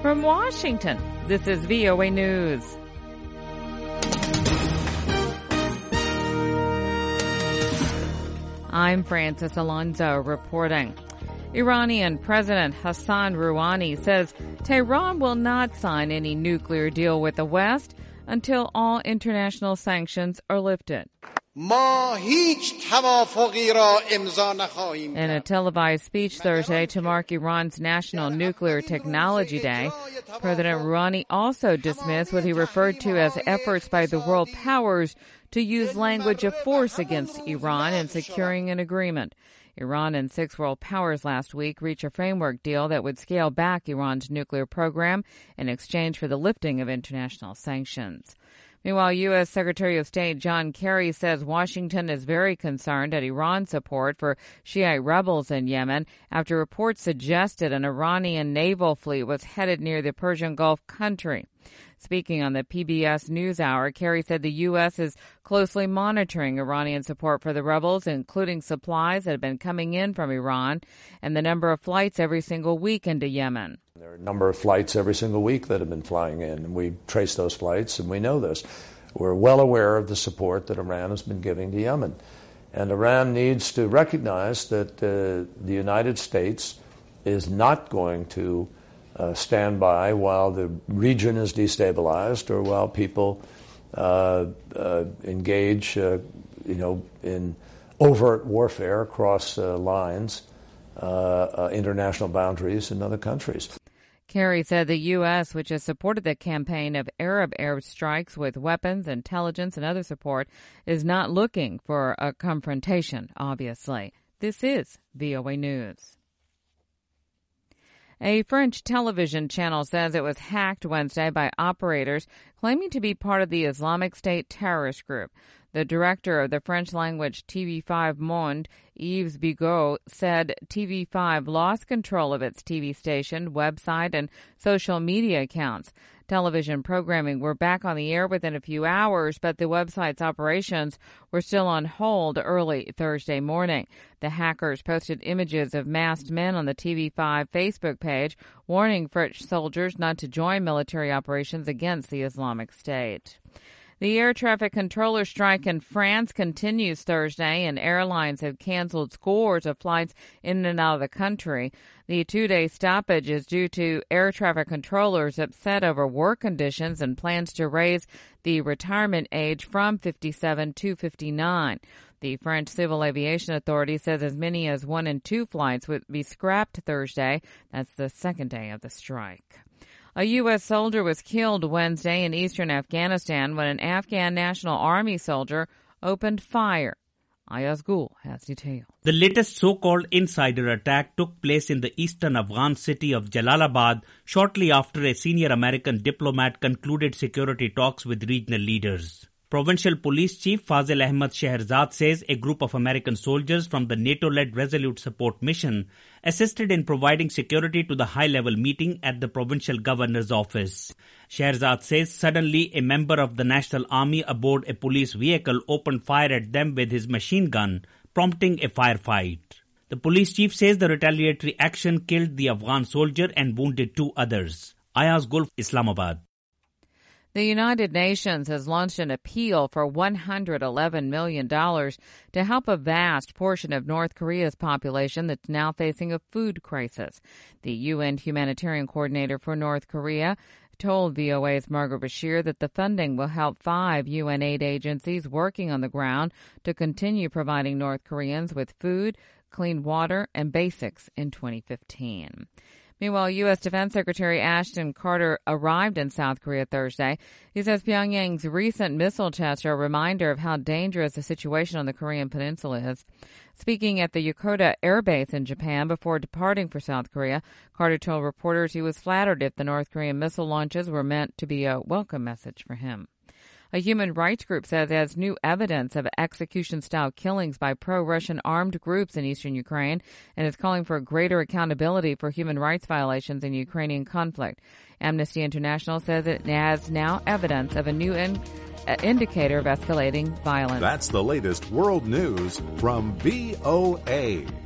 From Washington, this is VOA News. I'm Francis Alonso reporting. Iranian President Hassan Rouhani says Tehran will not sign any nuclear deal with the West until all international sanctions are lifted. In a televised speech Thursday to mark Iran's National Nuclear Technology Day, President Rouhani also dismissed what he referred to as efforts by the world powers to use language of force against Iran in securing an agreement. Iran and 6 world powers last week reached a framework deal that would scale back Iran's nuclear program in exchange for the lifting of international sanctions. Meanwhile, U.S. Secretary of State John Kerry says Washington is very concerned at Iran's support for Shiite rebels in Yemen after reports suggested an Iranian naval fleet was headed near the Persian Gulf country. Speaking on the PBS NewsHour, Kerry said the U.S. is closely monitoring Iranian support for the rebels, including supplies that have been coming in from Iran and the number of flights every single week into Yemen. There are a number of flights every single week that have been flying in, and we trace those flights, and we know this. We're well aware of the support that Iran has been giving to Yemen. And Iran needs to recognize that the United States is not going to stand by while the region is destabilized or while people engage, in overt warfare across lines, international boundaries in other countries. Kerry said the U.S., which has supported the campaign of Arab airstrikes with weapons, intelligence, and other support, is not looking for a confrontation, obviously. This is VOA News. A French television channel says it was hacked Wednesday by operators claiming to be part of the Islamic State terrorist group. The director of the French-language TV5 Monde, Yves Bigot, said TV5 lost control of its TV station, website, and social media accounts. Television programming were back on the air within a few hours, but the website's operations were still on hold early Thursday morning. The hackers posted images of masked men on the TV5 Facebook page, warning French soldiers not to join military operations against the Islamic State. The air traffic controller strike in France continues Thursday, and airlines have canceled scores of flights in and out of the country. The 2-day stoppage is due to air traffic controllers upset over work conditions and plans to raise the retirement age from 57 to 59. The French Civil Aviation Authority says as many as 1 in 2 flights would be scrapped Thursday. That's the second day of the strike. A U.S. soldier was killed Wednesday in eastern Afghanistan when an Afghan National Army soldier opened fire. Ayaz Gul has details. The latest so-called insider attack took place in the eastern Afghan city of Jalalabad shortly after a senior American diplomat concluded security talks with regional leaders. Provincial Police Chief Fazil Ahmad Shehrzad says a group of American soldiers from the NATO-led Resolute Support Mission assisted in providing security to the high-level meeting at the provincial governor's office. Shehrzad says suddenly a member of the National Army aboard a police vehicle opened fire at them with his machine gun, prompting a firefight. The police chief says the retaliatory action killed the Afghan soldier and wounded 2 others. Ayaz Gul, Islamabad. The United Nations has launched an appeal for $111 million to help a vast portion of North Korea's population that's now facing a food crisis. The UN humanitarian coordinator for North Korea told VOA's Margaret Bashir that the funding will help 5 UN aid agencies working on the ground to continue providing North Koreans with food, clean water, and basics in 2015. Meanwhile, U.S. Defense Secretary Ashton Carter arrived in South Korea Thursday. He says Pyongyang's recent missile tests are a reminder of how dangerous the situation on the Korean peninsula is. Speaking at the Yokota Air Base in Japan before departing for South Korea, Carter told reporters he was flattered if the North Korean missile launches were meant to be a welcome message for him. A human rights group says it has new evidence of execution-style killings by pro-Russian armed groups in eastern Ukraine and is calling for greater accountability for human rights violations in Ukrainian conflict. Amnesty International says it has now evidence of a new indicator of escalating violence. That's the latest world news from VOA.